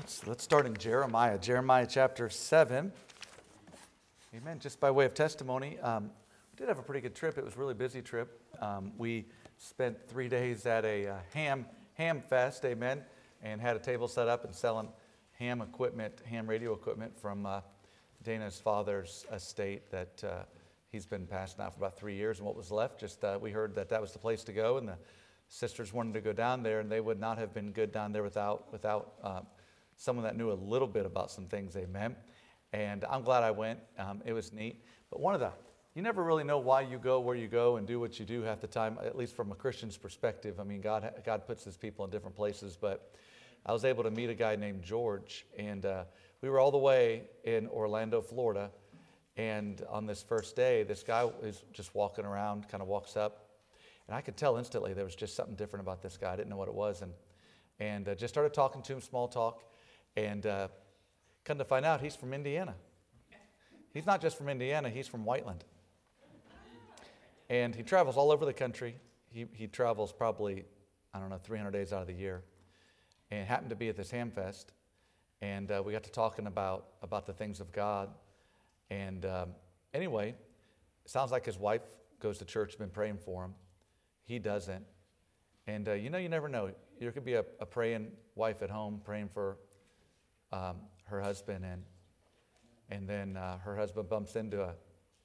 Let's start in Jeremiah chapter 7. Amen. Just by way of testimony, we did have a pretty good trip. It was a really busy trip. We spent 3 days at a ham fest, amen, and had a table set up and selling ham radio equipment from Dana's father's estate that he's been passed now for about 3 years. And what was left, we heard that was the place to go, and the sisters wanted to go down there, and they would not have been good down there without someone that knew a little bit about some things, amen. And I'm glad I went. It was neat. But you never really know why you go where you go and do what you do half the time, at least from a Christian's perspective. I mean, God puts his people in different places. But I was able to meet a guy named George, and we were all the way in Orlando, Florida. And on this first day, this guy is just walking around, kind of walks up. And I could tell instantly there was just something different about this guy. I didn't know what it was. And just started talking to him, small talk. And come to find out, he's from Indiana. He's not just from Indiana, he's from Whiteland. And he travels all over the country. He travels probably, 300 days out of the year. And happened to be at this ham fest. And we got to talking about the things of God. And anyway, it sounds like his wife goes to church, been praying for him. He doesn't. And you never know. There could be a praying wife at home praying for her husband, and then her husband bumps into a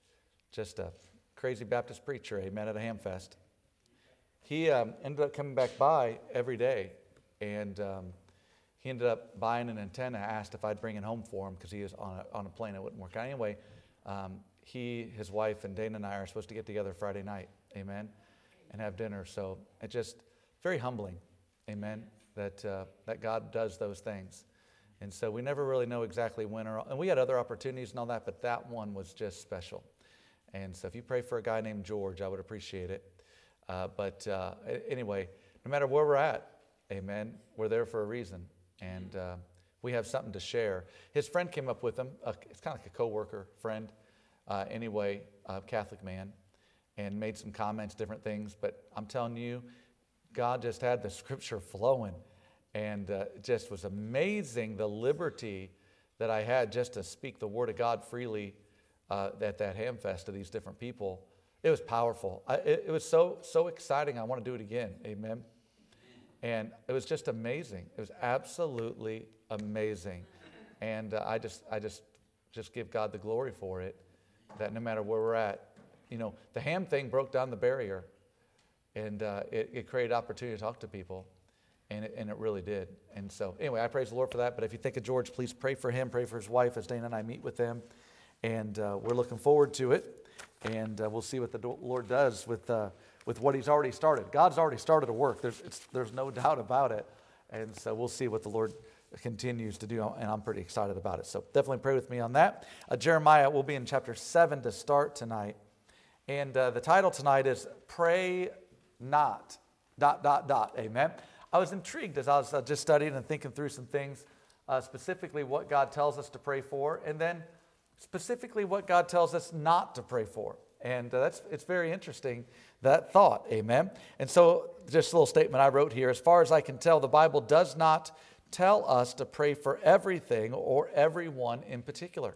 crazy Baptist preacher, amen, at a ham fest. He ended up coming back by every day, and he ended up buying an antenna, asked if I'd bring it home for him because he was on a plane. It wouldn't work out. Anyway, his wife, and Dana and I are supposed to get together Friday night, amen, and have dinner. So it's just very humbling, amen, that God does those things. And so we never really know exactly when and we had other opportunities and all that, but that one was just special. And so if you pray for a guy named George, I would appreciate it. But anyway, no matter where we're at, amen, we're there for a reason. And we have something to share. His friend came up with him. It's kind of like a coworker friend, anyway, a Catholic man, and made some comments, different things. But I'm telling you, God just had the scripture flowing. And it just was amazing the liberty that I had just to speak the word of God freely at that ham fest to these different people. It was powerful. It was so exciting. I want to do it again. Amen. And it was just amazing. It was absolutely amazing. And I just give God the glory for it, that no matter where we're at, the ham thing broke down the barrier, and it created opportunity to talk to people. And it really did. And so, anyway, I praise the Lord for that. But if you think of George, please pray for him, pray for his wife as Dana and I meet with them. And we're looking forward to it. And we'll see what the Lord does with what he's already started. God's already started a work. There's no doubt about it. And so we'll see what the Lord continues to do. And I'm pretty excited about it. So definitely pray with me on that. Jeremiah will be in chapter 7 to start tonight. And the title tonight is Pray Not, ... Amen. I was intrigued as I was just studying and thinking through some things, specifically what God tells us to pray for, and then specifically what God tells us not to pray for. And it's very interesting, that thought, amen. And so just a little statement I wrote here. As far as I can tell, the Bible does not tell us to pray for everything or everyone in particular.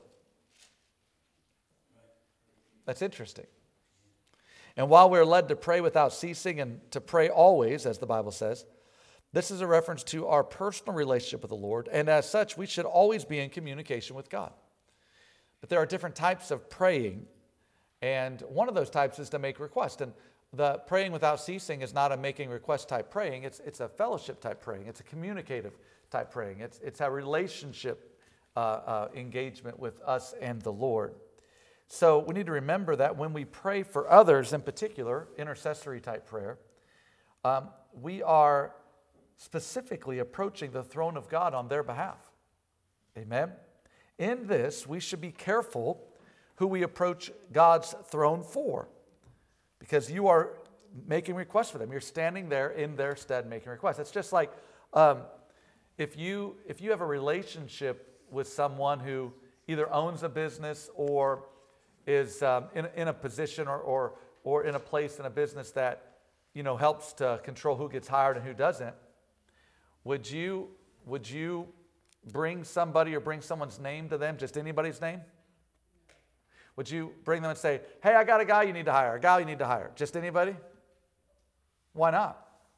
That's interesting. And while we're led to pray without ceasing and to pray always, as the Bible says, this is a reference to our personal relationship with the Lord, and as such, we should always be in communication with God. But there are different types of praying, and one of those types is to make requests. And the praying without ceasing is not a making request type praying. It's a fellowship type praying. It's a communicative type praying. It's a relationship engagement with us and the Lord. So we need to remember that when we pray for others, in particular, intercessory type prayer, we are specifically approaching the throne of God on their behalf. Amen. In this, we should be careful who we approach God's throne for, because you are making requests for them. You're standing there in their stead making requests. It's just like if you have a relationship with someone who either owns a business or is in a position or in a place in a business that helps to control who gets hired and who doesn't. Would you bring somebody or bring someone's name to them, just anybody's name? Would you bring them and say, hey, I got a guy you need to hire, a gal you need to hire? Just anybody? Why not?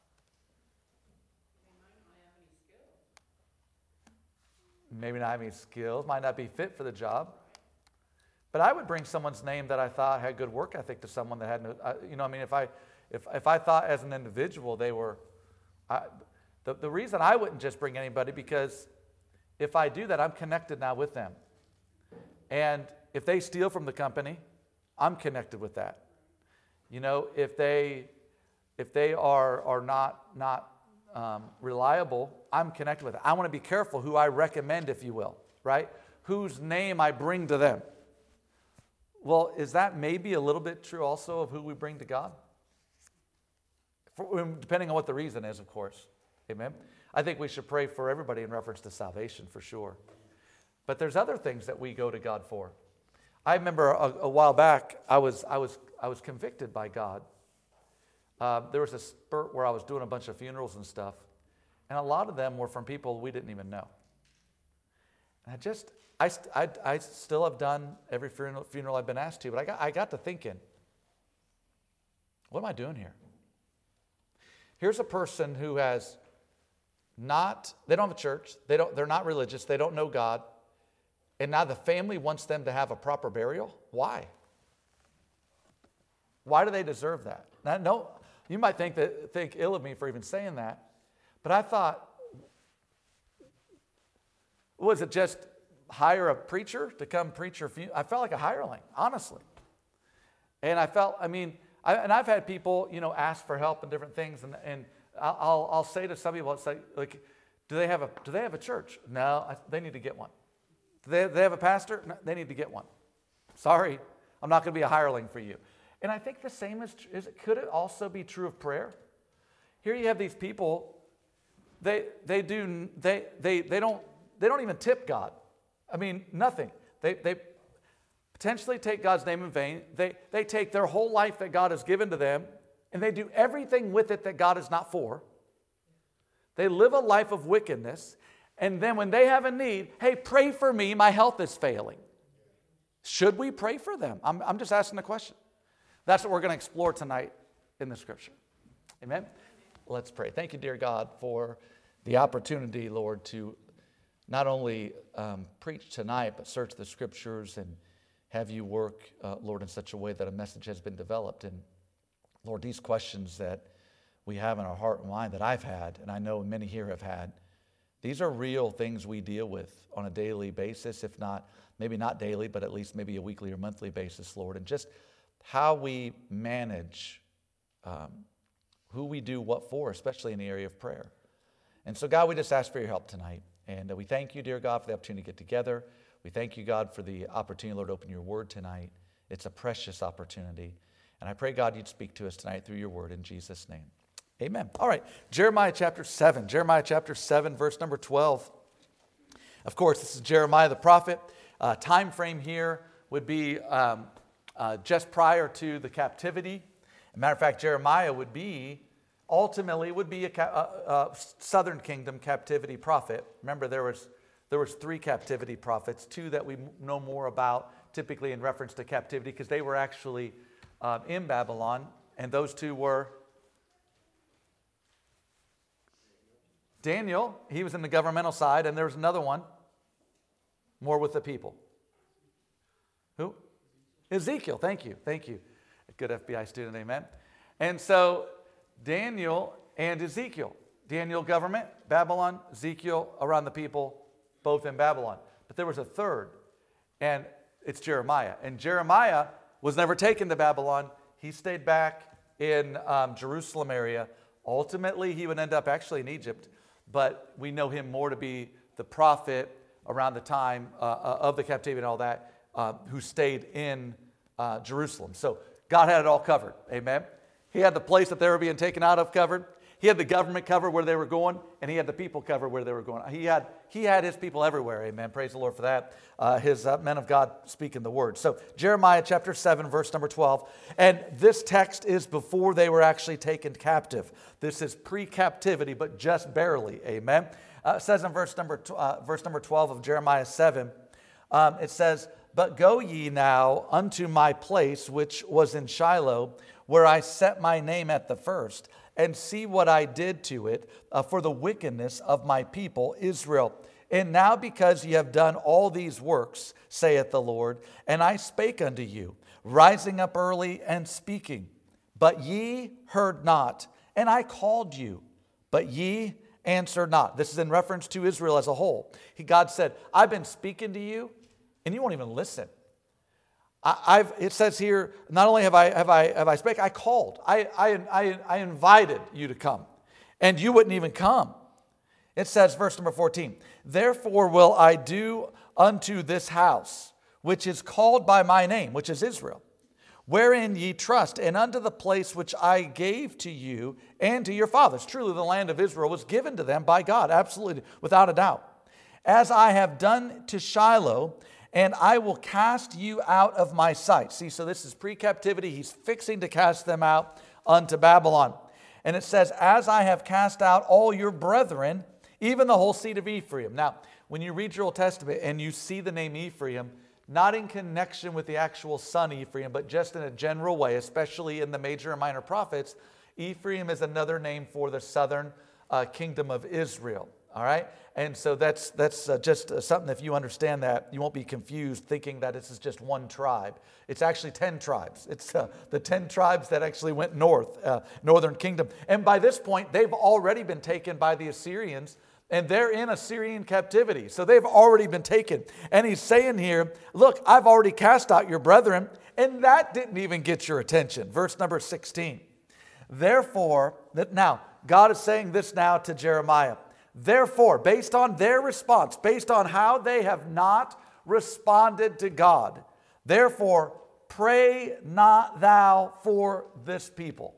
Maybe not have any skills, might not be fit for the job. But I would bring someone's name that I thought had good work ethic to someone that had no, if I thought as an individual they were, the reason I wouldn't just bring anybody, because if I do that, I'm connected now with them. And if they steal from the company, I'm connected with that. If they are not reliable, I'm connected with it. I want to be careful who I recommend, if you will, right? Whose name I bring to them. Well, is that maybe a little bit true also of who we bring to God? Depending on what the reason is, of course. Amen? I think we should pray for everybody in reference to salvation, for sure. But there's other things that we go to God for. I remember a while back, I was convicted by God. There was a spurt where I was doing a bunch of funerals and stuff, and a lot of them were from people we didn't even know. And I still have done every funeral I've been asked to, but I got to thinking, what am I doing here? Here's a person who has they don't have a church, they're not religious, they don't know God, and now the family wants them to have a proper burial. Why? Why do they deserve that? Now, no, you might think ill of me for even saying that, but I thought, was it just hire a preacher to come preach your funeral? I felt like a hireling, honestly. And I've had people, ask for help and different things, and I'll say to some people, it's like, do they have a church? No, they need to get one. Do they have a pastor? No, they need to get one. Sorry, I'm not going to be a hireling for you. And I think the same could it also be true of prayer? Here you have these people, they don't even tip God. I mean, nothing. They potentially take God's name in vain. They take their whole life that God has given to them, and they do everything with it that God is not for. They live a life of wickedness, and then when they have a need, hey, pray for me, my health is failing. Should we pray for them? I'm just asking the question. That's what we're going to explore tonight in the Scripture. Amen? Let's pray. Thank you, dear God, for the opportunity, Lord, to not only preach tonight, but search the Scriptures and have you work, Lord, in such a way that a message has been developed. And Lord, these questions that we have in our heart and mind that I've had, and I know many here have had, these are real things we deal with on a daily basis, if not, maybe not daily, but at least maybe a weekly or monthly basis, Lord. And just how we manage who we do what for, especially in the area of prayer. And so, God, we just ask for your help tonight. And we thank you, dear God, for the opportunity to get together. We thank you, God, for the opportunity, Lord, to open your word tonight. It's a precious opportunity. And I pray, God, you'd speak to us tonight through your word in Jesus' name. Amen. All right, Jeremiah chapter 7. Jeremiah chapter 7, verse number 12. Of course, this is Jeremiah the prophet. Time frame here would be just prior to the captivity. As a matter of fact, Jeremiah would be a southern kingdom captivity prophet. Remember, there was 3 captivity prophets, 2 that we know more about, typically in reference to captivity, because they were actually in Babylon, and those 2 were Daniel, he was in the governmental side, and there was another one, more with the people. Who? Ezekiel, thank you. Good FBI student, amen. And so, Daniel and Ezekiel. Daniel government, Babylon, Ezekiel around the people, both in Babylon. But there was a third, and it's Jeremiah. And Jeremiah was never taken to Babylon. He stayed back in Jerusalem area. Ultimately, he would end up actually in Egypt, but we know him more to be the prophet around the time of the captivity and all that, who stayed in Jerusalem. So God had it all covered, amen. He had the place that they were being taken out of covered. He had the government covered where they were going, and he had the people covered where they were going. He had his people everywhere, amen. Praise the Lord for that. His men of God speaking the word. So Jeremiah chapter 7, verse number 12. And this text is before they were actually taken captive. This is pre-captivity, but just barely, amen. It says in verse number 12 of Jeremiah 7, it says, "But go ye now unto my place which was in Shiloh, where I set my name at the first, and see what I did to it for the wickedness of my people Israel. And now because ye have done all these works, saith the Lord, and I spake unto you, rising up early and speaking, but ye heard not, and I called you, but ye answered not." This is in reference to Israel as a whole. God said, I've been speaking to you, and you won't even listen. It says here, not only have I spake, I called. I invited you to come, and you wouldn't even come. It says, verse number 14, "Therefore will I do unto this house, which is called by my name," which is Israel, "wherein ye trust, and unto the place which I gave to you and to your fathers." Truly, the land of Israel was given to them by God, absolutely, without a doubt. "As I have done to Shiloh, and I will cast you out of my sight." See, so this is pre-captivity. He's fixing to cast them out unto Babylon. And it says, "As I have cast out all your brethren, even the whole seed of Ephraim." Now, when you read your Old Testament and you see the name Ephraim, not in connection with the actual son Ephraim, but just in a general way, especially in the major and minor prophets, Ephraim is another name for the southern kingdom of Israel. All right? And so that's just something, if you understand that, you won't be confused thinking that this is just one tribe. It's actually 10 tribes. It's the 10 tribes that actually went north, northern kingdom. And by this point, they've already been taken by the Assyrians, and they're in Assyrian captivity. So they've already been taken. And he's saying here, look, I've already cast out your brethren, and that didn't even get your attention. Verse number 16. "Therefore," now, God is saying this now to Jeremiah. "Therefore," based on their response, based on how they have not responded to God, "therefore, pray not thou for this people."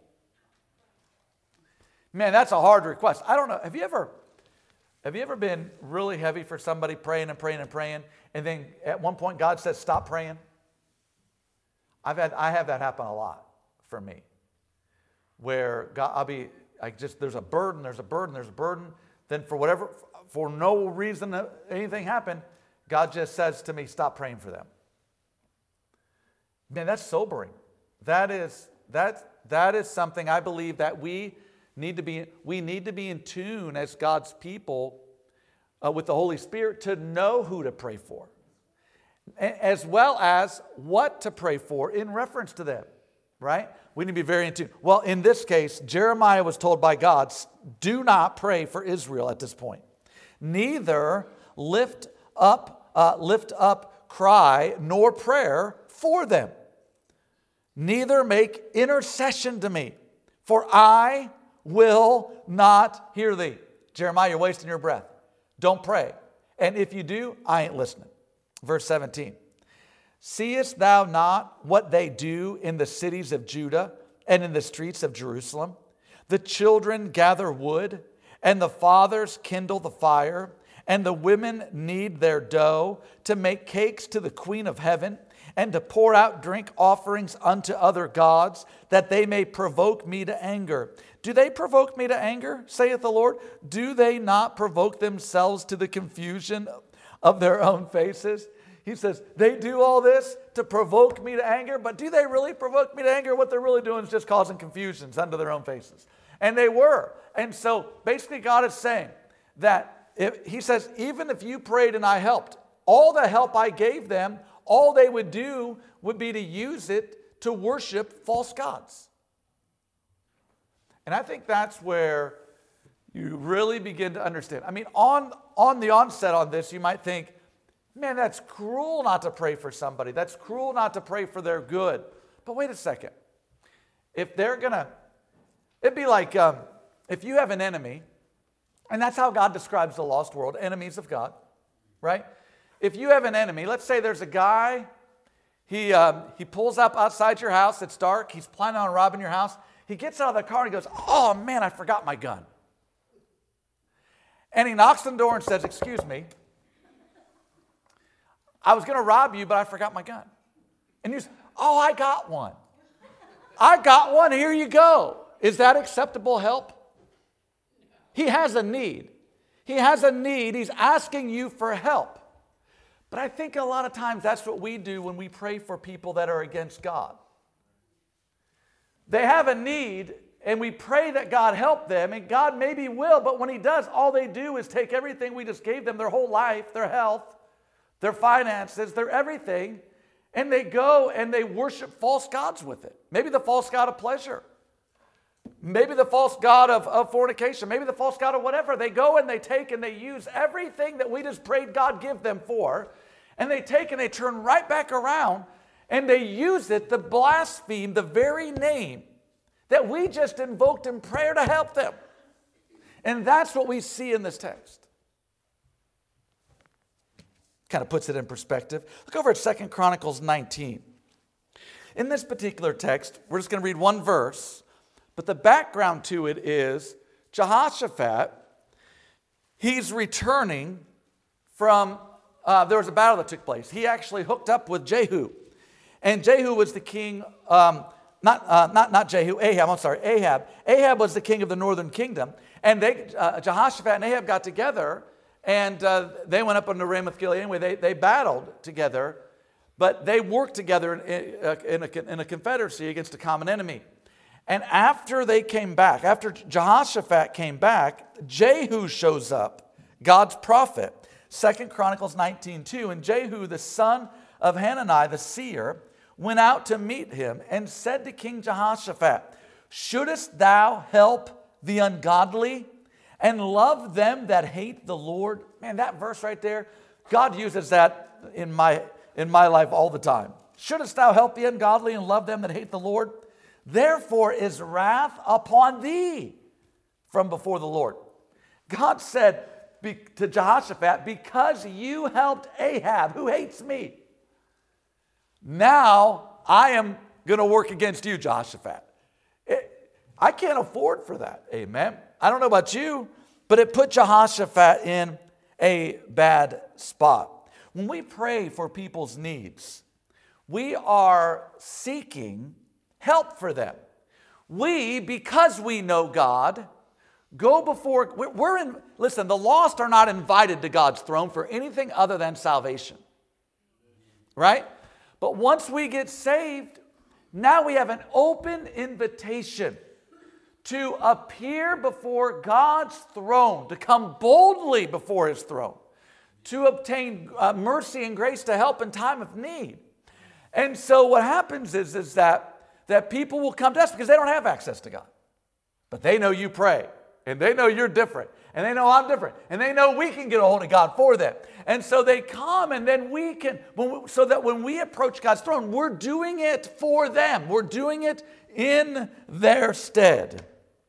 Man, that's a hard request. I don't know. Have you ever been really heavy for somebody, praying and praying and praying, and then at one point God says, "Stop praying"? I have that happen a lot for me, where God, there's a burden. Then for no reason that anything happened, God just says to me, "Stop praying for them." Man, that's sobering. That is something I believe that we need to be in tune as God's people with the Holy Spirit to know who to pray for, as well as what to pray for in reference to them, right? We need to be very in tune. Well, in this case, Jeremiah was told by God, do not pray for Israel at this point. Neither lift up cry nor prayer for them. Neither make intercession to me, for I will not hear thee. Jeremiah, you're wasting your breath. Don't pray. And if you do, I ain't listening. Verse 17. "Seest thou not what they do in the cities of Judah and in the streets of Jerusalem? The children gather wood, and the fathers kindle the fire, and the women knead their dough to make cakes to the Queen of Heaven, and to pour out drink offerings unto other gods, that they may provoke me to anger. Do they provoke me to anger, saith the Lord? Do they not provoke themselves to the confusion of their own faces?" He says, they do all this to provoke me to anger, but do they really provoke me to anger? What they're really doing is just causing confusions unto their own faces. And they were. And so basically God is saying that he says, even if you prayed and I helped, all the help I gave them, all they would do would be to use it to worship false gods. And I think that's where you really begin to understand. I mean, on the onset on this, you might think, man, that's cruel not to pray for somebody. That's cruel not to pray for their good. But wait a second. If they're going to, it'd be like if you have an enemy, and that's how God describes the lost world, enemies of God, right? If you have an enemy, let's say there's a guy, he pulls up outside your house, it's dark, he's planning on robbing your house. He gets out of the car and he goes, "Oh man, I forgot my gun." And he knocks on the door and says, "Excuse me, I was going to rob you, but I forgot my gun." And you say, "Oh, I got one. I got one. Here you go." Is that acceptable help? He has a need. He has a need. He's asking you for help. But I think a lot of times that's what we do when we pray for people that are against God. They have a need, and we pray that God help them, and God maybe will, but when He does, all they do is take everything we just gave them, their whole life, their health, their finances, their everything, and they go and they worship false gods with it. Maybe the false god of pleasure. Maybe the false god of fornication. Maybe the false god of whatever. They go and they take and they use everything that we just prayed God give them for, and they take and they turn right back around and they use it to blaspheme the very name that we just invoked in prayer to help them. And that's what we see in this text. Kind of puts it in perspective. Look over at 2 Chronicles 19. In this particular text, we're just going to read one verse, but the background to it is Jehoshaphat, he's returning from, there was a battle that took place. He actually hooked up with Jehu. And Jehu was the king, not Jehu, Ahab, I'm sorry, Ahab. Ahab was the king of the northern kingdom. And Jehoshaphat and Ahab got together, and they went up on the Ramoth Gilead. Anyway, they battled together, but they worked together in a confederacy against a common enemy. And after they came back, after Jehoshaphat came back, Jehu shows up, God's prophet. 2 Chronicles 19:2. And Jehu, the son of Hanani, the seer, went out to meet him and said to King Jehoshaphat, shouldest thou help the ungodly and love them that hate the Lord? Man, that verse right there, God uses that in my life all the time. Shouldest thou help the ungodly and love them that hate the Lord? Therefore is wrath upon thee from before the Lord. God said to Jehoshaphat, because you helped Ahab, who hates me, now I am going to work against you, Jehoshaphat. I can't afford for that. Amen. I don't know about you, but it put Jehoshaphat in a bad spot. When we pray for people's needs, we are seeking help for them. We, because we know God, go before, listen, the lost are not invited to God's throne for anything other than salvation. Right? But once we get saved, now we have an open invitation to appear before God's throne, to come boldly before His throne, to obtain mercy and grace to help in time of need. And so what happens is that people will come to us because they don't have access to God. But they know you pray, and they know you're different, and they know I'm different, and they know we can get a hold of God for them. And so they come, and then we can, so that when we approach God's throne, we're doing it for them. We're doing it in their stead.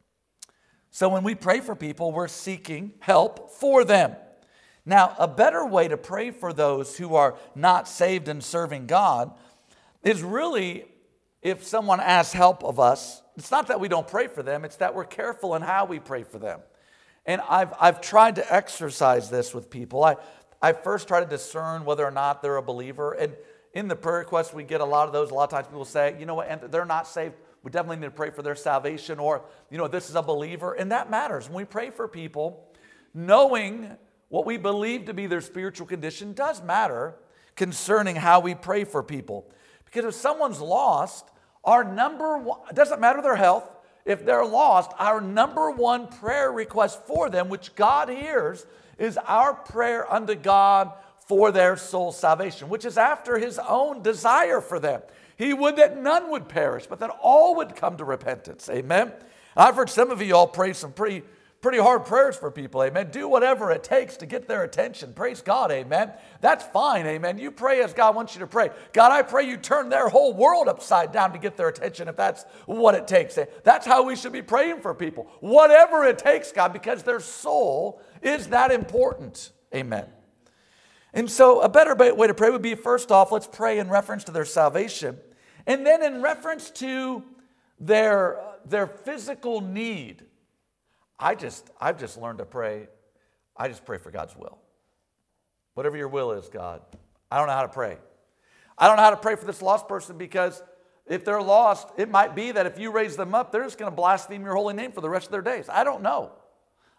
So when we pray for people, we're seeking help for them. Now, a better way to pray for those who are not saved and serving God is really, if someone asks help of us, it's not that we don't pray for them, it's that we're careful in how we pray for them. And I've tried to exercise this with people. I first try to discern whether or not they're a believer. And in the prayer requests, we get a lot of those. A lot of times people say, you know what, and they're not saved. We definitely need to pray for their salvation, or, you know, this is a believer. And that matters. When we pray for people, knowing what we believe to be their spiritual condition does matter concerning how we pray for people. Because if someone's lost, our number one, it doesn't matter their health, if they're lost, our number one prayer request for them, which God hears, is our prayer unto God for their soul salvation, which is after His own desire for them. He would that none would perish, but that all would come to repentance. Amen. I've heard some of you all pray some pretty hard prayers for people. Amen. Do whatever it takes to get their attention. Praise God. Amen. That's fine. Amen. You pray as God wants you to pray. God, I pray you turn their whole world upside down to get their attention if that's what it takes. That's how we should be praying for people. Whatever it takes, God, because their soul is that important. Amen. And so a better way to pray would be, first off, let's pray in reference to their salvation. And then in reference to their physical need. I've just learned to pray. I just pray for God's will. Whatever your will is, God. I don't know how to pray. I don't know how to pray for this lost person, because if they're lost, it might be that if you raise them up, they're just going to blaspheme your holy name for the rest of their days. I don't know.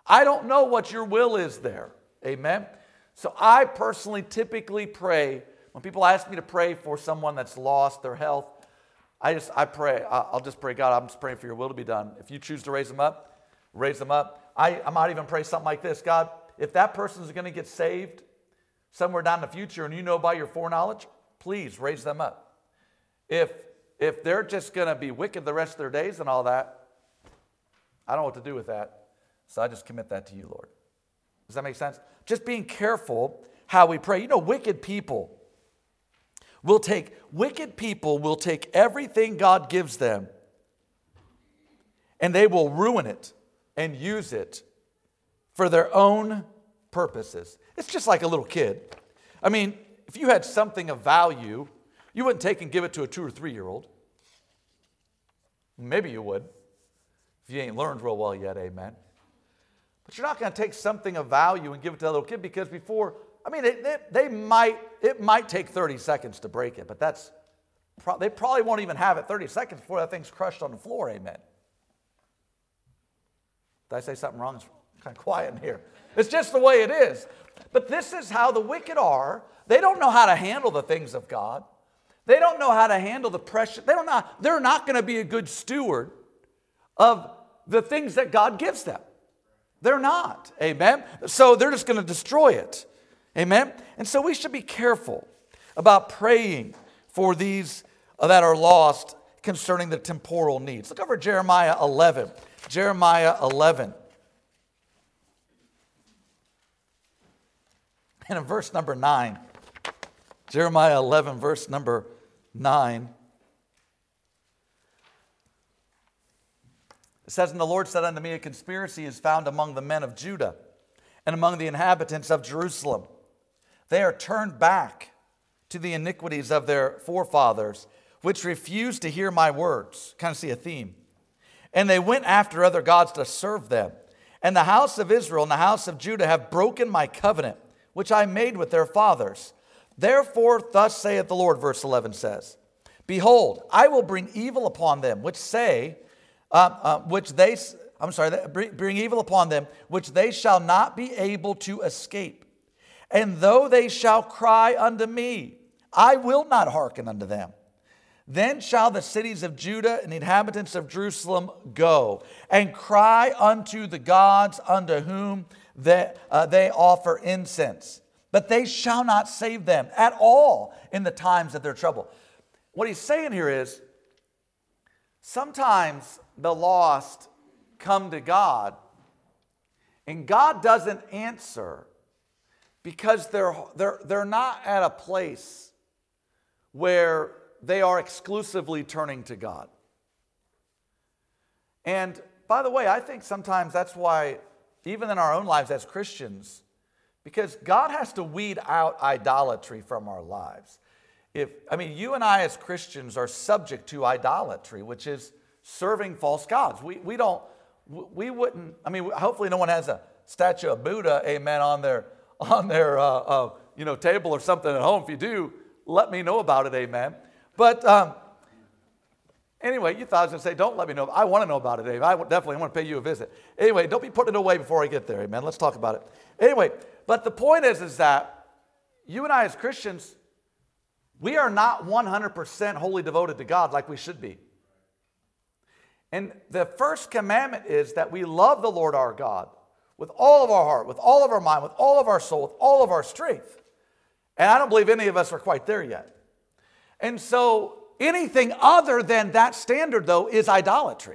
I don't know what your will is there. Amen? So I personally typically pray, when people ask me to pray for someone that's lost their health, I pray, I'll just pray, God, I'm just praying for your will to be done. If you choose to raise them up, raise them up. I might even pray something like this: God, if that person is going to get saved somewhere down in the future and you know by your foreknowledge, please raise them up. If they're just going to be wicked the rest of their days and all that, I don't know what to do with that. So I just commit that to you, Lord. Does that make sense? Just being careful how we pray. You know, wicked people will take everything God gives them and they will ruin it and use it for their own purposes. It's just like a little kid. I mean, if you had something of value, you wouldn't take and give it to a 2 or 3-year-old. Maybe you would, if you ain't learned real well yet, amen. But you're not going to take something of value and give it to that little kid, because before, I mean, it might take 30 seconds to break it, but they probably won't even have it 30 seconds before that thing's crushed on the floor, amen. Did I say something wrong? It's kind of quiet in here. It's just the way it is. But this is how the wicked are. They don't know how to handle the things of God. They don't know how to handle the precious. They're not going to be a good steward of the things that God gives them. They're not. Amen. So they're just going to destroy it. Amen. And so we should be careful about praying for these that are lost concerning the temporal needs. Look over Jeremiah 11. Jeremiah 11. And in verse number 9. Jeremiah 11, verse number 9. It says, "And the Lord said unto me, a conspiracy is found among the men of Judah and among the inhabitants of Jerusalem. They are turned back to the iniquities of their forefathers, which refused to hear my words." Kind of see a theme. "And they went after other gods to serve them. And the house of Israel and the house of Judah have broken my covenant, which I made with their fathers. Therefore, thus saith the Lord," verse 11 says, "Behold, I will bring evil upon them, bring evil upon them, which they shall not be able to escape. And though they shall cry unto me, I will not hearken unto them. Then shall the cities of Judah and the inhabitants of Jerusalem go and cry unto the gods unto whom they offer incense. But they shall not save them at all in the times of their trouble." What he's saying here is, sometimes the lost come to God, and God doesn't answer because they're not at a place where they are exclusively turning to God. And by the way, I think sometimes that's why, even in our own lives as Christians, because God has to weed out idolatry from our lives. You and I as Christians are subject to idolatry, which is serving false gods. We wouldn't, hopefully no one has a statue of Buddha, amen, on their table or something at home. If you do, let me know about it, amen. But anyway, you thought I was going to say, don't let me know. I want to know about it, amen. I want to pay you a visit. Anyway, don't be putting it away before I get there, amen. Let's talk about it. Anyway, but the point is that you and I as Christians, we are not 100% wholly devoted to God like we should be. And the first commandment is that we love the Lord our God with all of our heart, with all of our mind, with all of our soul, with all of our strength. And I don't believe any of us are quite there yet. And so anything other than that standard, though, is idolatry.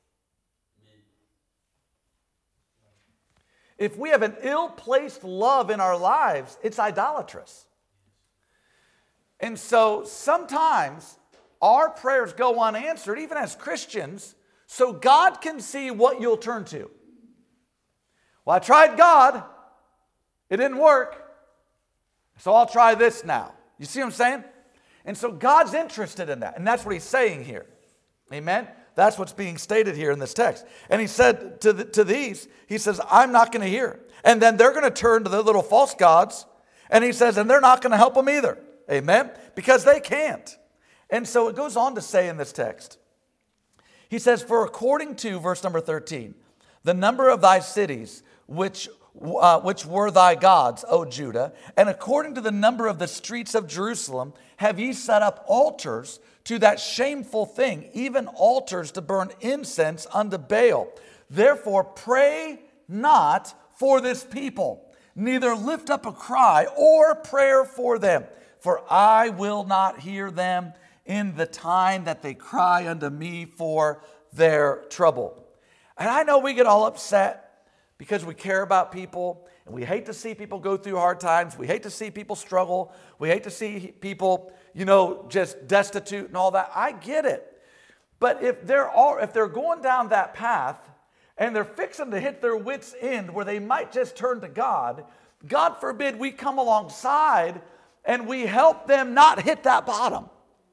If we have an ill-placed love in our lives, it's idolatrous. And so sometimes our prayers go unanswered, even as Christians, so God can see what you'll turn to. Well, I tried God. It didn't work. So I'll try this now. You see what I'm saying? And so God's interested in that. And that's what he's saying here. Amen? That's what's being stated here in this text. And he said to these, he says, I'm not going to hear. And then they're going to turn to the little false gods. And he says, and they're not going to help them either. Amen? Because they can't. And so it goes on to say in this text, he says, for according to, verse number 13, the number of thy cities which were thy gods, O Judah, and according to the number of the streets of Jerusalem, have ye set up altars to that shameful thing, even altars to burn incense unto Baal. Therefore pray not for this people, neither lift up a cry or prayer for them, for I will not hear them in the time that they cry unto me for their trouble. And I know we get all upset because we care about people, and we hate to see people go through hard times. We hate to see people struggle. We hate to see people, just destitute and all that. I get it. But if they're going down that path and they're fixing to hit their wits' end where they might just turn to God, God forbid we come alongside and we help them not hit that bottom.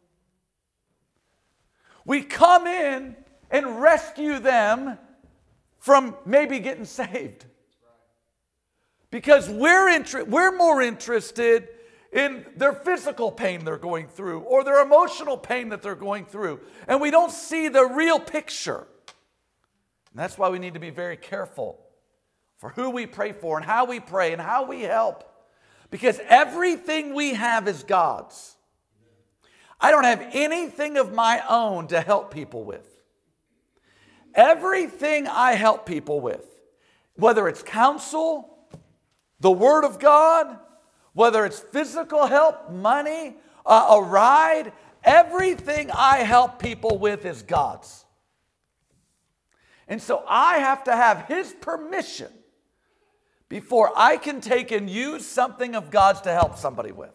We come in and rescue them from maybe getting saved. Because we're more interested in their physical pain they're going through or their emotional pain that they're going through. And we don't see the real picture. And that's why we need to be very careful for who we pray for and how we help. Because everything we have is God's. I don't have anything of my own to help people with. Everything I help people with, whether it's counsel, the Word of God, whether it's physical help, money, a ride, everything I help people with is God's. And so I have to have His permission before I can take and use something of God's to help somebody with.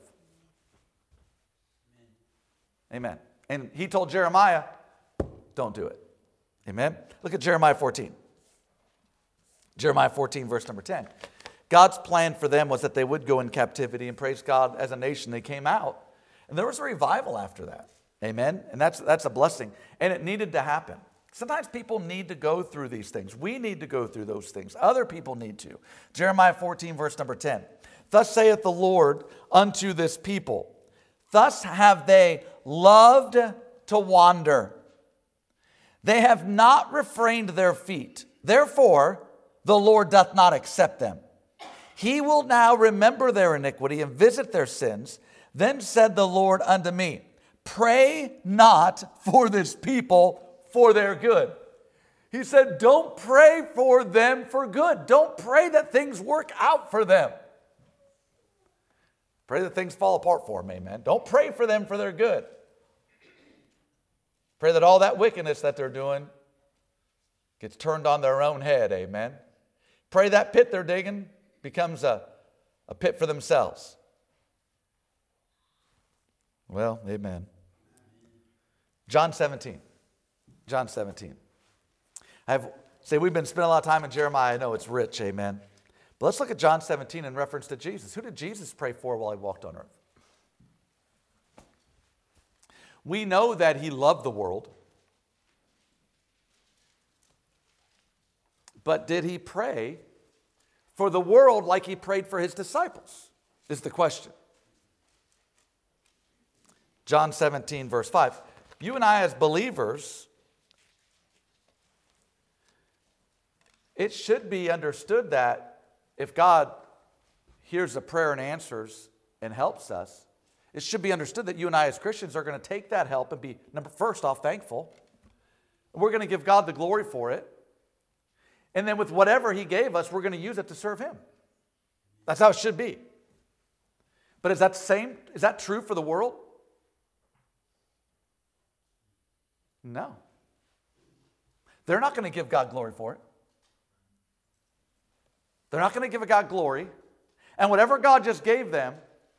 Amen. And He told Jeremiah, don't do it. Amen. Look at Jeremiah 14. Jeremiah 14, verse number 10. God's plan for them was that they would go in captivity, and praise God, as a nation they came out. And there was a revival after that. Amen. And that's a blessing. And it needed to happen. Sometimes people need to go through these things. We need to go through those things. Other people need to. Jeremiah 14, verse number 10. Thus saith the Lord unto this people, thus have they loved to wander. They have not refrained their feet. Therefore, the Lord doth not accept them. He will now remember their iniquity and visit their sins. Then said the Lord unto me, pray not for this people for their good. He said, don't pray for them for good. Don't pray that things work out for them. Pray that things fall apart for them, amen. Don't pray for them for their good. Pray that all that wickedness that they're doing gets turned on their own head, amen. Pray that pit they're digging becomes a pit for themselves. Well, amen. John 17. John 17. We've been spending a lot of time in Jeremiah. I know it's rich, amen. But let's look at John 17 in reference to Jesus. Who did Jesus pray for while He walked on earth? We know that He loved the world. But did He pray for the world like He prayed for His disciples? Is the question. John 17, verse 5. You and I as believers, it should be understood that if God hears a prayer and answers and helps us, it should be understood that you and I as Christians are going to take that help and be, first off, thankful. We're going to give God the glory for it. And then with whatever He gave us, we're going to use it to serve Him. That's how it should be. But is that true for the world? No. They're not going to give God glory for it. They're not going to give God glory. And whatever God just gave them,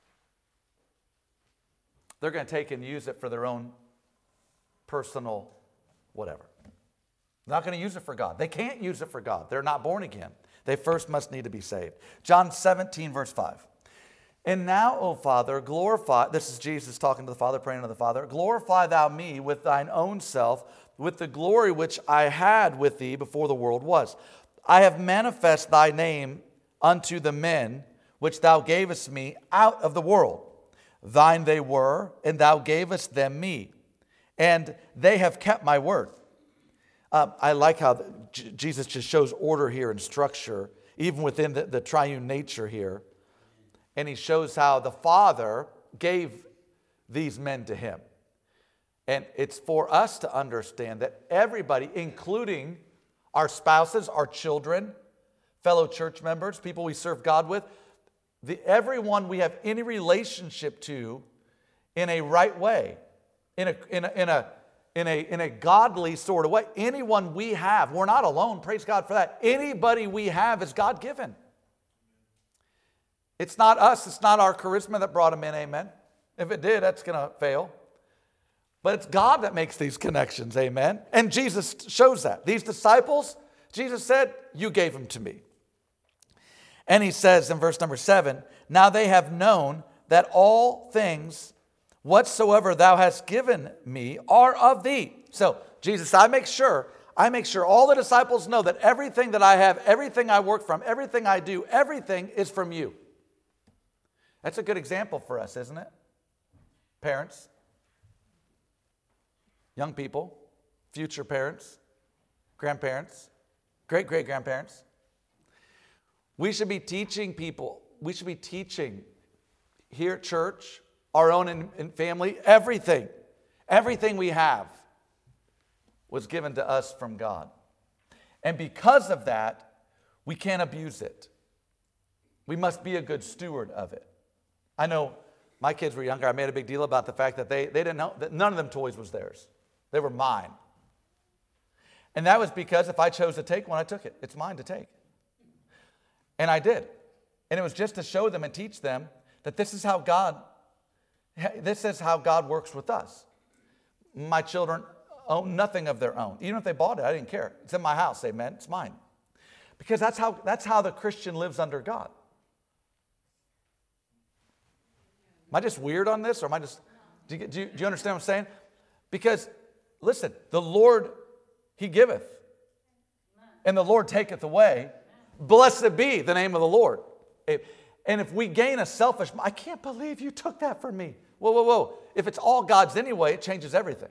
they're going to take and use it for their own personal whatever. They're not going to use it for God. They can't use it for God. They're not born again. They first must need to be saved. John 17, verse 5. And now, O Father, glorify, this is Jesus talking to the Father, praying to the Father, glorify thou me with thine own self, with the glory which I had with thee before the world was. I have manifest thy name unto the men which thou gavest me out of the world. Thine they were, and thou gavest them me, and they have kept my word. I like how Jesus just shows order here and structure even within the triune nature here. And he shows how the Father gave these men to him. And it's for us to understand that everybody, including our spouses, our children, fellow church members, people we serve God with, everyone we have any relationship to in a right way, in a godly sort of way. Anyone we have, we're not alone, praise God for that. Anybody we have is God-given. It's not us, it's not our charisma that brought them in, amen. If it did, that's going to fail. But it's God that makes these connections, amen. And Jesus shows that. These disciples, Jesus said, you gave them to me. And he says in verse number 7, now they have known that all things whatsoever thou hast given me are of thee. So Jesus, I make sure all the disciples know that everything that I have, everything I work from, everything I do, everything is from you. That's a good example for us, isn't it? Parents, young people, future parents, grandparents, great-great-grandparents. We should be teaching people, we should be teaching here at church, our own and family, everything we have was given to us from God. And because of that, we can't abuse it. We must be a good steward of it. I know my kids were younger. I made a big deal about the fact that they didn't know that none of them toys was theirs. They were mine. And that was because if I chose to take one, I took it. It's mine to take. And I did. And it was just to show them and teach them that this is how God works with us. My children own nothing of their own. Even if they bought it, I didn't care. It's in my house, amen. It's mine. Because that's how the Christian lives under God. Am I just weird on this? Or am I just, do you understand what I'm saying? Because, listen, the Lord, He giveth, and the Lord taketh away. Blessed be the name of the Lord. And if we gain a selfish, I can't believe you took that from me. Whoa. If it's all God's anyway, it changes everything.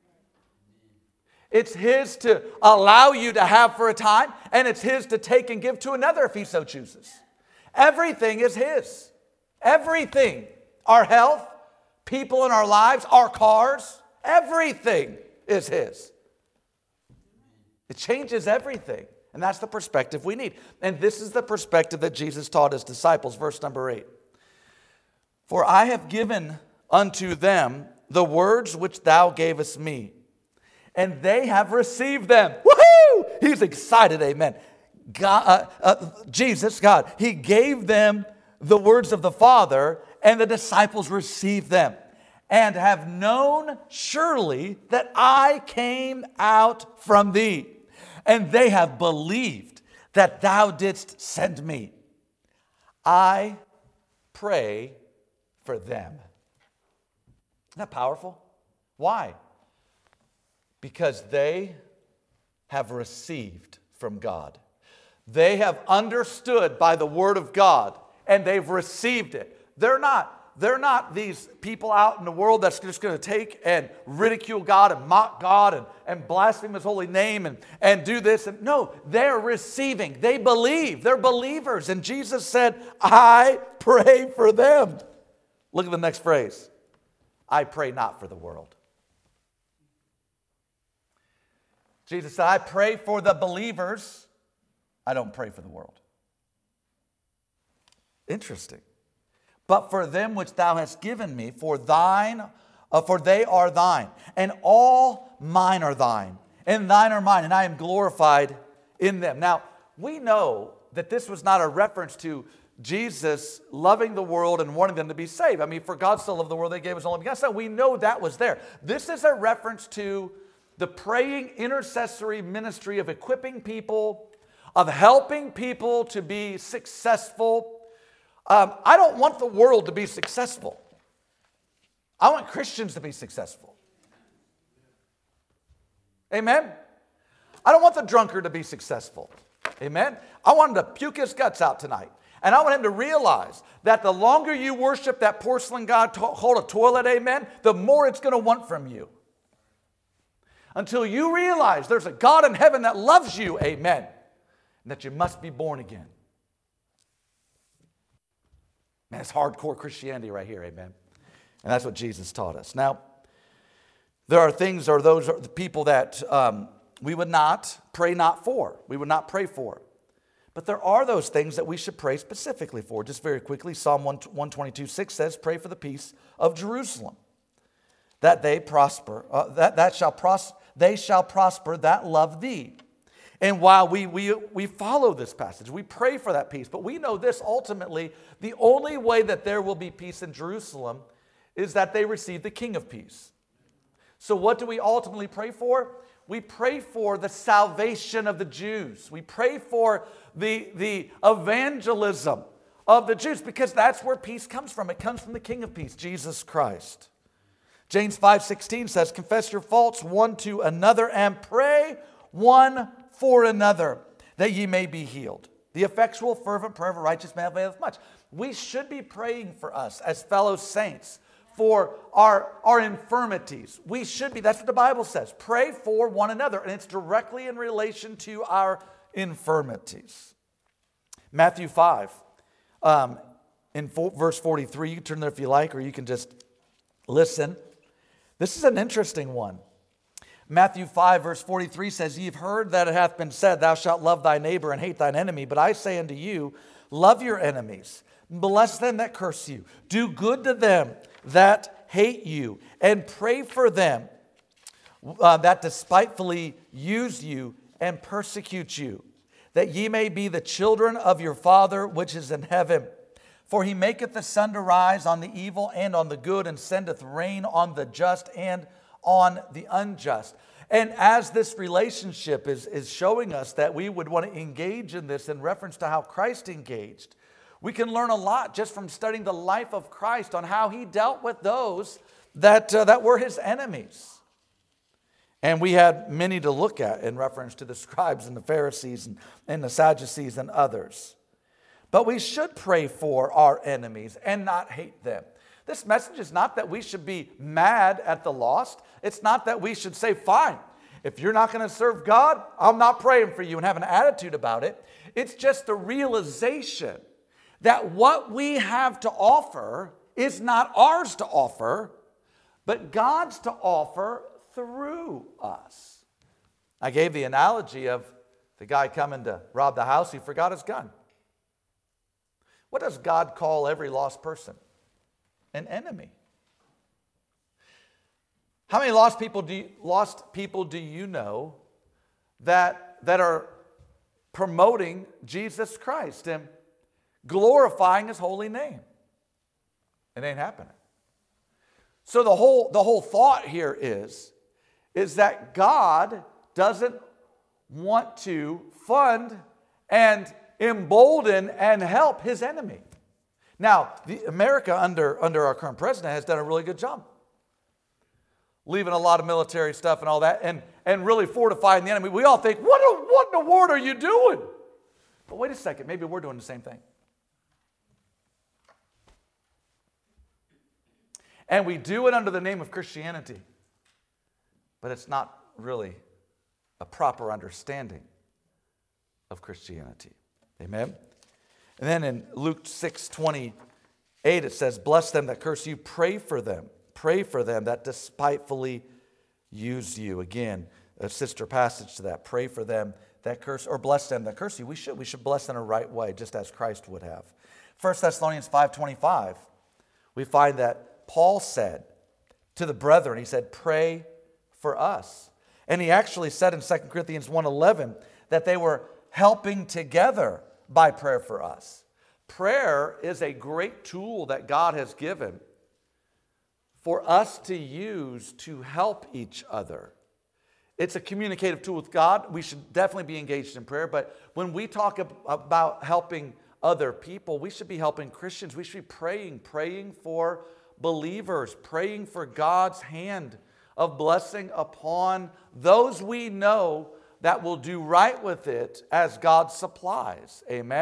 It's His to allow you to have for a time, and it's His to take and give to another if He so chooses. Everything is His. Everything. Our health, people in our lives, our cars, everything is His. It changes everything. And that's the perspective we need. And this is the perspective that Jesus taught His disciples. Verse number 8. For I have given unto them the words which thou gavest me, and they have received them. Woohoo! He's excited, amen. Jesus, God, He gave them the words of the Father, and the disciples received them, and have known surely that I came out from thee. And they have believed that thou didst send me. I pray for them. Isn't that powerful? Why? Because they have received from God. They have understood by the Word of God, and they've received it. They're not these people out in the world that's just going to take and ridicule God and mock God and blaspheme His holy name and do this. And no, they're receiving. They believe. They're believers. And Jesus said, I pray for them. Look at the next phrase. I pray not for the world. Jesus said, I pray for the believers. I don't pray for the world. Interesting. But for them which thou hast given me, for they are thine, and all mine are thine, and thine are mine, and I am glorified in them. Now, we know that this was not a reference to Jesus loving the world and wanting them to be saved. I mean, for God so loved the world, He gave His only begotten Son. We know that was there. This is a reference to the praying intercessory ministry of equipping people, of helping people to be successful. I don't want the world to be successful. I want Christians to be successful. Amen? I don't want the drunkard to be successful. Amen? I want him to puke his guts out tonight. And I want him to realize that the longer you worship that porcelain god hold a toilet, amen, the more it's going to want from you. Until you realize there's a God in heaven that loves you, amen, and that you must be born again. Man, it's hardcore Christianity right here, amen. And that's what Jesus taught us. Now, there are things, or those are the people that we would not pray not for. We would not pray for. But there are those things that we should pray specifically for. Just very quickly, Psalm 122:6 says, pray for the peace of Jerusalem, that they prosper, they shall prosper that love thee. And while we follow this passage, we pray for that peace. But we know this ultimately, the only way that there will be peace in Jerusalem is that they receive the King of Peace. So what do we ultimately pray for? We pray for the salvation of the Jews. We pray for the evangelism of the Jews, because that's where peace comes from. It comes from the King of Peace, Jesus Christ. James 5:16 says, confess your faults one to another and pray one for another, that ye may be healed. The effectual, fervent prayer of a righteous man availeth much. We should be praying for us as fellow saints, for our infirmities. We should be. That's what the Bible says. Pray for one another. And it's directly in relation to our infirmities. Matthew 5, verse 43. You can turn there if you like, or you can just listen. This is an interesting one. Matthew 5, verse 43 says, ye have heard that it hath been said, thou shalt love thy neighbor and hate thine enemy. But I say unto you, love your enemies, bless them that curse you, do good to them that hate you, and pray for them that despitefully use you and persecute you, that ye may be the children of your Father which is in heaven. For he maketh the sun to rise on the evil and on the good, and sendeth rain on the just and on the unjust. And as this relationship is showing us that we would want to engage in this in reference to how Christ engaged, we can learn a lot just from studying the life of Christ on how he dealt with those that were his enemies. And we had many to look at in reference to the scribes and the Pharisees and the Sadducees and others. But we should pray for our enemies and not hate them. This message is not that we should be mad at the lost. It's not that we should say, fine, if you're not going to serve God, I'm not praying for you, and have an attitude about it. It's just the realization that what we have to offer is not ours to offer, but God's to offer through us. I gave the analogy of the guy coming to rob the house. He forgot his gun. What does God call every lost person? An enemy. How many lost people do you know that are promoting Jesus Christ and glorifying his holy name? It ain't happening. So the whole thought here is that God doesn't want to fund and embolden and help his enemy. Now, America under our current president has done a really good job, leaving a lot of military stuff and all that, and really fortifying the enemy. We all think, what in the world are you doing? But wait a second, maybe we're doing the same thing. And we do it under the name of Christianity, but it's not really a proper understanding of Christianity. Amen? And then in Luke 6:28, it says, bless them that curse you, pray for them that despitefully use you. Again, a sister passage to that. Pray for them that curse, or bless them that curse you. We should bless in a right way, just as Christ would have. 1 Thessalonians 5:25, we find that Paul said to the brethren, he said, pray for us. And he actually said in 2 Corinthians 1:11 that they were helping together by prayer for us. Prayer is a great tool that God has given for us to use to help each other. It's a communicative tool with God. We should definitely be engaged in prayer, but when we talk about helping other people, we should be helping Christians. We should be praying for believers, praying for God's hand of blessing upon those we know that will do right with it as God supplies. Amen?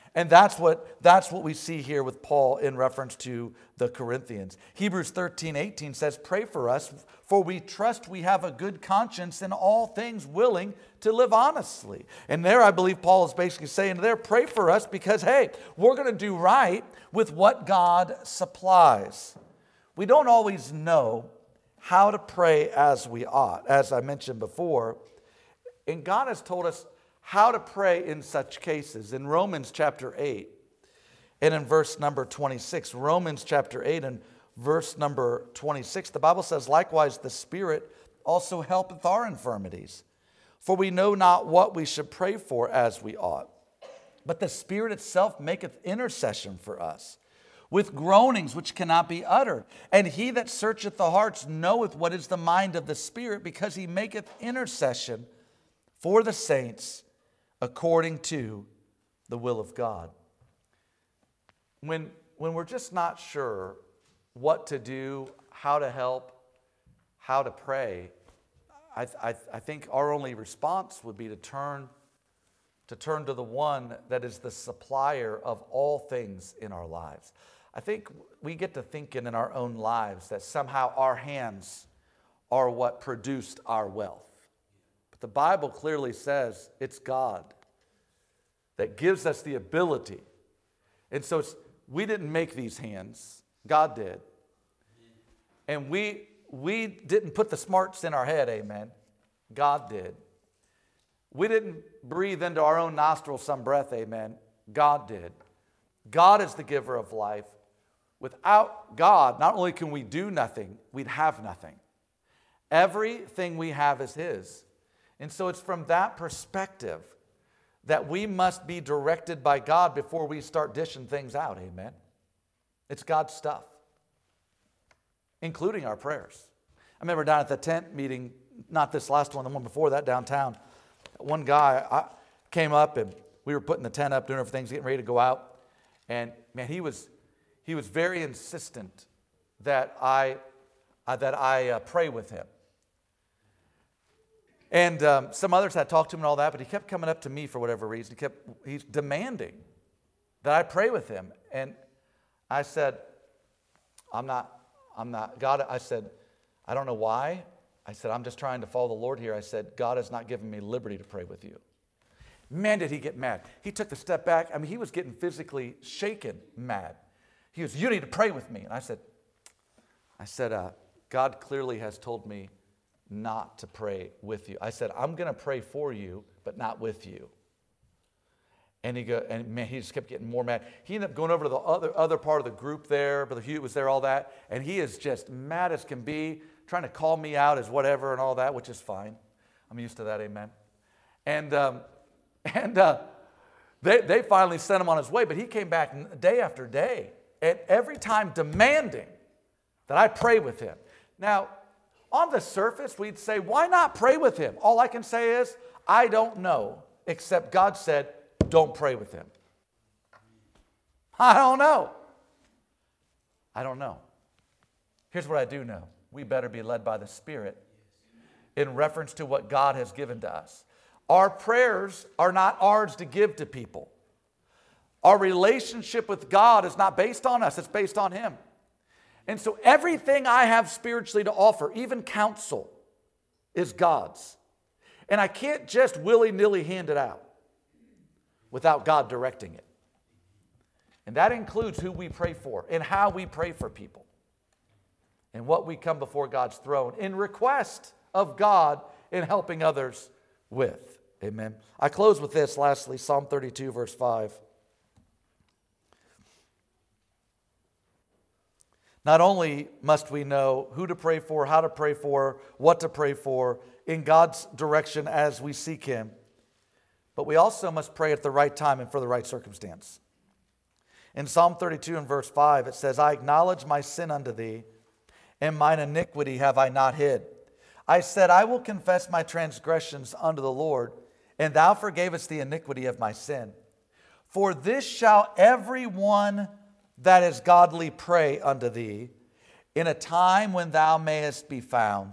And that's what we see here with Paul in reference to the Corinthians. Hebrews 13:18 says, "Pray for us, for we trust we have a good conscience in all things, willing to live honestly." And there I believe Paul is basically saying there, pray for us because, hey, we're going to do right with what God supplies. We don't always know how to pray as we ought, as I mentioned before. And God has told us how to pray in such cases. In Romans chapter 8 and in verse number 26, Romans chapter 8 and verse number 26, the Bible says, "Likewise the Spirit also helpeth our infirmities. For we know not what we should pray for as we ought. But the Spirit itself maketh intercession for us, with groanings which cannot be uttered. And he that searcheth the hearts knoweth what is the mind of the Spirit, because he maketh intercession for the saints according to the will of God." When we're just not sure what to do, how to help, how to pray, I think our only response would be to turn to the one that is the supplier of all things in our lives. I think we get to thinking in our own lives that somehow our hands are what produced our wealth. But the Bible clearly says it's God that gives us the ability. And so we didn't make these hands. God did. And we didn't put the smarts in our head, amen. God did. We didn't breathe into our own nostrils some breath, amen. God did. God is the giver of life. Without God, not only can we do nothing, we'd have nothing. Everything we have is His. And so it's from that perspective that we must be directed by God before we start dishing things out, amen. It's God's stuff, including our prayers. I remember down at the tent meeting, not this last one, the one before that downtown, one guy came up and we were putting the tent up, doing everything, getting ready to go out. And man, he was very insistent that I pray with him. And some others had talked to him and all that, but he kept coming up to me for whatever reason. He's demanding that I pray with him. And I said, I'm not, God, I said, I don't know why. I said, I'm just trying to follow the Lord here. I said, God has not given me liberty to pray with you. Man, did he get mad. He took the step back. I mean, he was getting physically shaken mad. He was, you need to pray with me. And I said, God clearly has told me not to pray with you. I said, I'm going to pray for you, but not with you. And he just kept getting more mad. He ended up going over to the other part of the group there. Brother Hugh was there, all that. And he is just mad as can be, trying to call me out as whatever and all that, which is fine. I'm used to that, amen. And they finally sent him on his way, but he came back day after day, and every time demanding that I pray with him. Now, on the surface, we'd say, why not pray with him? All I can say is, I don't know, except God said, don't pray with him. I don't know. Here's what I do know. We better be led by the Spirit in reference to what God has given to us. Our prayers are not ours to give to people. Our relationship with God is not based on us, it's based on Him. And so everything I have spiritually to offer, even counsel, is God's. And I can't just willy-nilly hand it out without God directing it. And that includes who we pray for and how we pray for people and what we come before God's throne in request of God in helping others with. Amen. I close with this, lastly, Psalm 32, verse 5. Not only must we know who to pray for, how to pray for, what to pray for in God's direction as we seek Him, but we also must pray at the right time and for the right circumstance. In Psalm 32 and verse 5, it says, I acknowledge my sin unto Thee, and mine iniquity have I not hid. I said, I will confess my transgressions unto the Lord, and Thou forgavest the iniquity of my sin. For this shall every one that is godly pray unto Thee in a time when Thou mayest be found.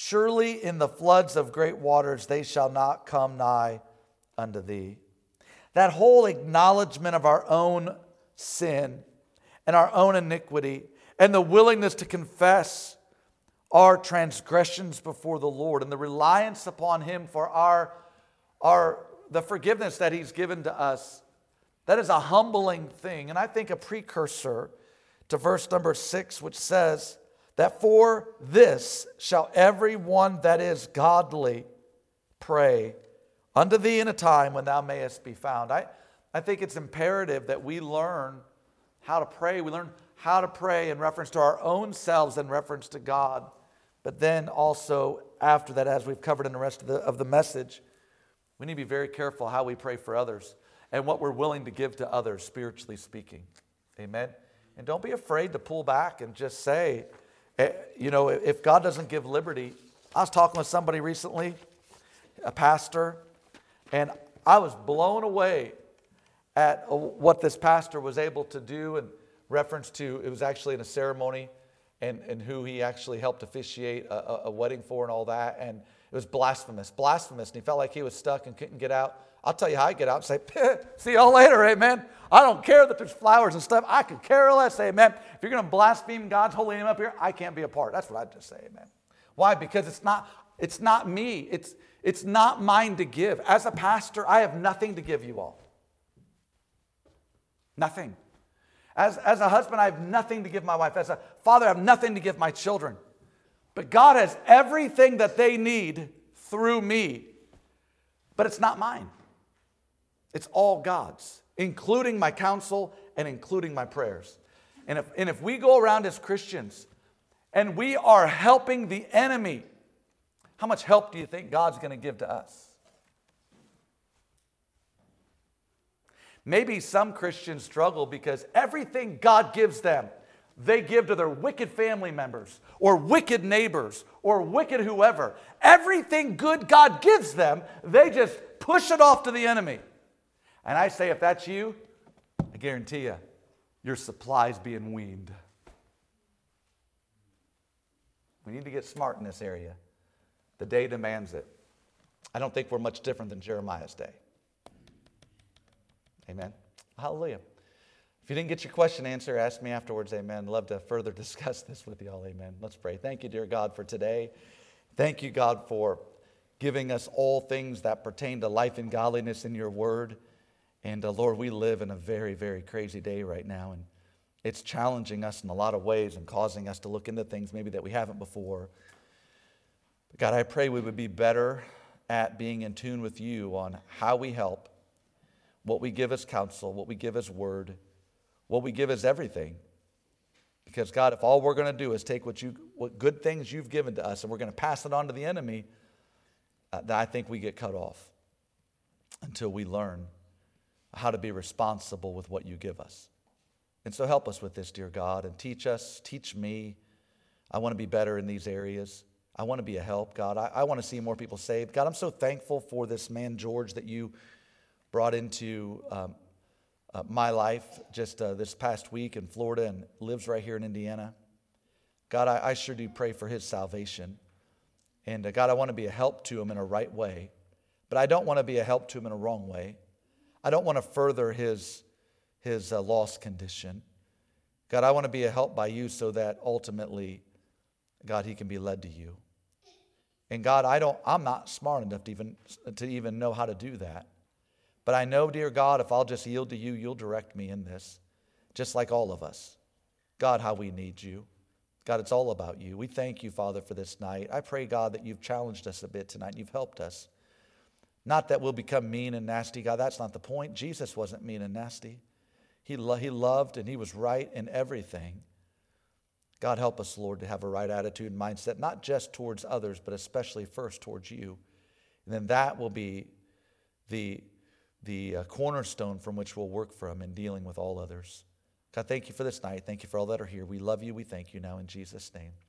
Surely in the floods of great waters they shall not come nigh unto Thee. That whole acknowledgement of our own sin and our own iniquity and the willingness to confess our transgressions before the Lord and the reliance upon Him for the forgiveness that He's given to us. That is a humbling thing. And I think a precursor to verse number 6, which says that for this shall every one that is godly pray unto thee in a time when thou mayest be found. I think it's imperative that we learn how to pray. We learn how to pray in reference to our own selves, in reference to God. But then also after that, as we've covered in the rest of the message, we need to be very careful how we pray for others and what we're willing to give to others, spiritually speaking. Amen? And don't be afraid to pull back and just say, if God doesn't give liberty. I was talking with somebody recently, a pastor, and I was blown away at what this pastor was able to do in reference to, it was actually in a ceremony and who he actually helped officiate a wedding for and all that. And it was blasphemous. And he felt like he was stuck and couldn't get out. I'll tell you how I get out and say, see y'all later, amen. I don't care that there's flowers and stuff. I could care less, amen. If you're going to blaspheme God's holy name up here, I can't be a part. That's what I'd just say, amen. Why? Because it's not me. It's not mine to give. As a pastor, I have nothing to give you all. Nothing. As a husband, I have nothing to give my wife. As a father, I have nothing to give my children. But God has everything that they need through me. But it's not mine. It's all God's, including my counsel and including my prayers. And if we go around as Christians and we are helping the enemy, how much help do you think God's going to give to us? Maybe some Christians struggle because everything God gives them, they give to their wicked family members or wicked neighbors or wicked whoever. Everything good God gives them, they just push it off to the enemy. And I say, if that's you, I guarantee you, your supply's being weaned. We need to get smart in this area. The day demands it. I don't think we're much different than Jeremiah's day. Amen. Hallelujah. If you didn't get your question answered, ask me afterwards. Amen. Love to further discuss this with you all. Amen. Let's pray. Thank you, dear God, for today. Thank you, God, for giving us all things that pertain to life and godliness in your word. And Lord, we live in a very, very crazy day right now. And it's challenging us in a lot of ways and causing us to look into things maybe that we haven't before. But God, I pray we would be better at being in tune with you on how we help, what we give as counsel, what we give as word, what we give as everything. Because God, if all we're going to do is take what good things you've given to us and we're going to pass it on to the enemy, I think we get cut off until we learn how to be responsible with what you give us. And so help us with this, dear God, and teach us, teach me. I want to be better in these areas. I want to be a help, God. I want to see more people saved. God, I'm so thankful for this man, George, that you brought into my life just this past week in Florida and lives right here in Indiana. God, I sure do pray for his salvation. And God, I want to be a help to him in a right way. But I don't want to be a help to him in a wrong way. I don't want to further his lost condition. God, I want to be a help by you so that ultimately, God, he can be led to you. And God, I'm not smart enough to even know how to do that. But I know, dear God, if I'll just yield to you, you'll direct me in this, just like all of us. God, how we need you. God, it's all about you. We thank you, Father, for this night. I pray, God, that you've challenged us a bit tonight and you've helped us. Not that we'll become mean and nasty, God. That's not the point. Jesus wasn't mean and nasty. He loved and he was right in everything. God, help us, Lord, to have a right attitude and mindset, not just towards others, but especially first towards you. And then that will be the cornerstone from which we'll work from in dealing with all others. God, thank you for this night. Thank you for all that are here. We love you. We thank you now in Jesus' name.